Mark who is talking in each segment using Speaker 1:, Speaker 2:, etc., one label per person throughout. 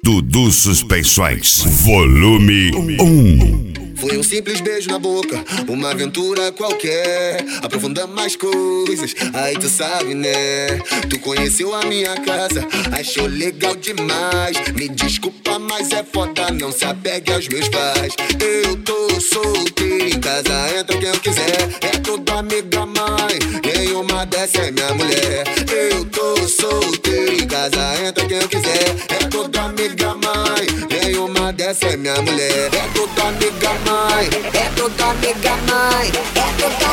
Speaker 1: Dudu Suspeições, volume 1.
Speaker 2: Foi um simples beijo na boca, uma aventura qualquer. Aprofundando mais coisas, aí tu sabe, né? Tu conheceu a minha casa, achou legal demais. Me desculpa, mas é foda, não se apegue aos meus pais. Eu tô solteiro, em casa entra quem eu quiser. É toda amiga mãe, nenhuma dessa é minha mulher. Eu tô solteiro, em casa entra quem eu quiser. É toda amiga mãe, nenhuma dessa é minha mulher. É toda amiga mãe, é toda amiga mãe, é toda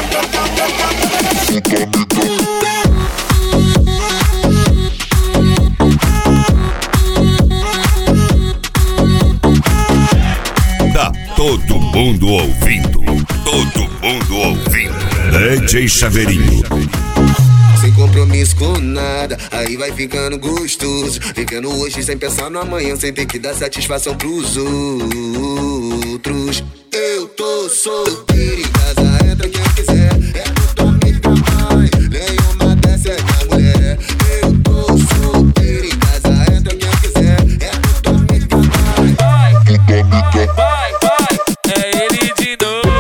Speaker 1: Tá todo mundo ouvindo, todo mundo ouvindo. DJ Chaveirinho.
Speaker 2: Sem compromisso com nada, aí vai ficando gostoso. Vivendo hoje sem pensar no amanhã, sem ter que dar satisfação pros outros. Eu tô solteiro, em casa entra quem quiser. É tua amiga mãe, nenhuma dessa é minha mulher. Eu tô solteiro, em casa entra quem quiser. É tua amiga mãe.
Speaker 3: Vai, é ele de novo,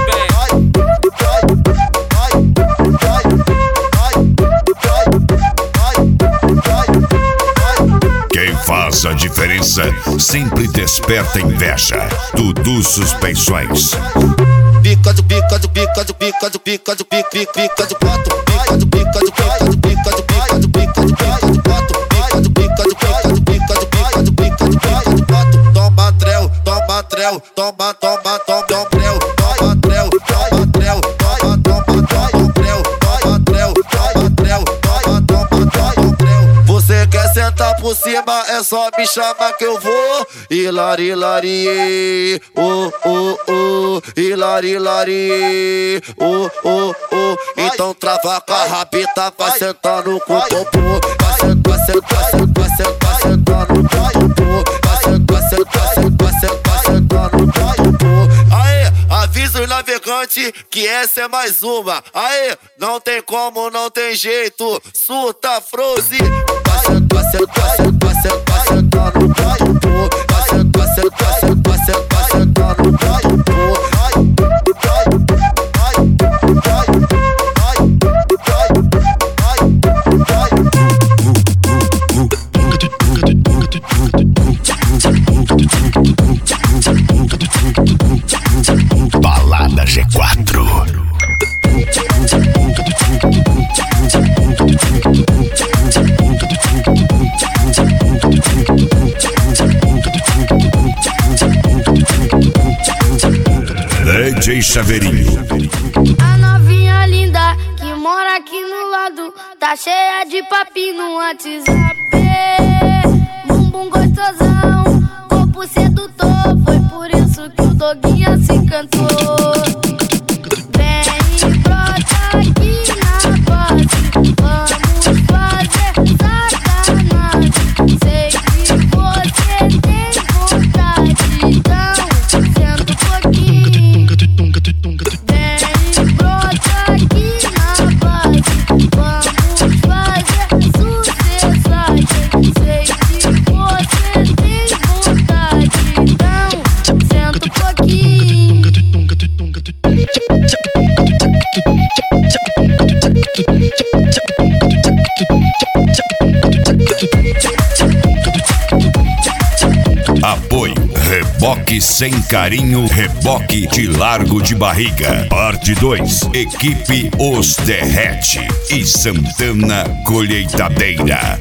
Speaker 1: Quem faz a diferença sempre desperta inveja. Dudu Suspeições.
Speaker 4: Pica do pica do pica do pica do pica do pica pica do pato. Pica do pica do pica do pica do pica do pica do pica do pato. Pica do pica do pica do pica do pica do pica do pica do pato. Toma trel, toma trel, toma toma toma trel, toma trel, toma trel, toma toma toma trel, toma trel, toma trel, toma toma toma trel. Você quer sentar por cima, é só me chamar que eu vou. Hilari, hilari, oh, oh, oh. Hilari, hilari, oh, oh, oh. Então trava com a rabita, vai sentando com o popô. Vai sentar, sentar, sentar, sentar, sentando com o popô. Vai sentar, sentar, sentar, sentar, sentando com o popô. Aê, avisa os navegantes que essa é mais uma. Aê, não tem como, não tem jeito. Surta, froze. Vai sentar, sentar, sentar, sentar, sentando com o popô. Vai sentar, sentar, sentar, sentar, sentando com o popô.
Speaker 1: Balada G4. DJ Chaveirinho.
Speaker 5: A novinha linda que mora aqui no lado tá cheia de papinho no WhatsApp. Bumbum gostosão, corpo sedutor. Foi por isso que o doguinha se encantou. Vem e brota aqui na base, vamos fazer sacanagem. Sei que você tem vontade, então senta um pouquinho. Vem e brota aqui na base, vamos fazer sucessagem. Sei que você tem vontade, então senta um pouquinho.
Speaker 1: Apoio Reboque Sem Carinho, Reboque de Largo de Barriga. Parte 2, Equipe Os Derrete e Santana Colheitadeira.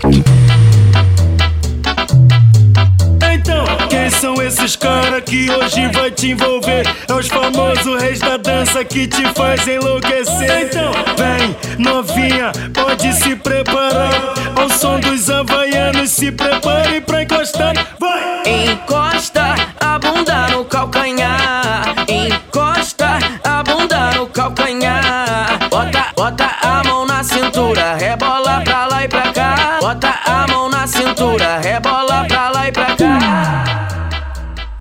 Speaker 6: Então, quem são esses caras que hoje vai te envolver? É os famosos reis da dança que te faz enlouquecer. Então, vem, novinha, pode se preparar. Ao som dos havaianos, se prepare pra encostar. Vai!
Speaker 7: Encosta a bunda no calcanhar.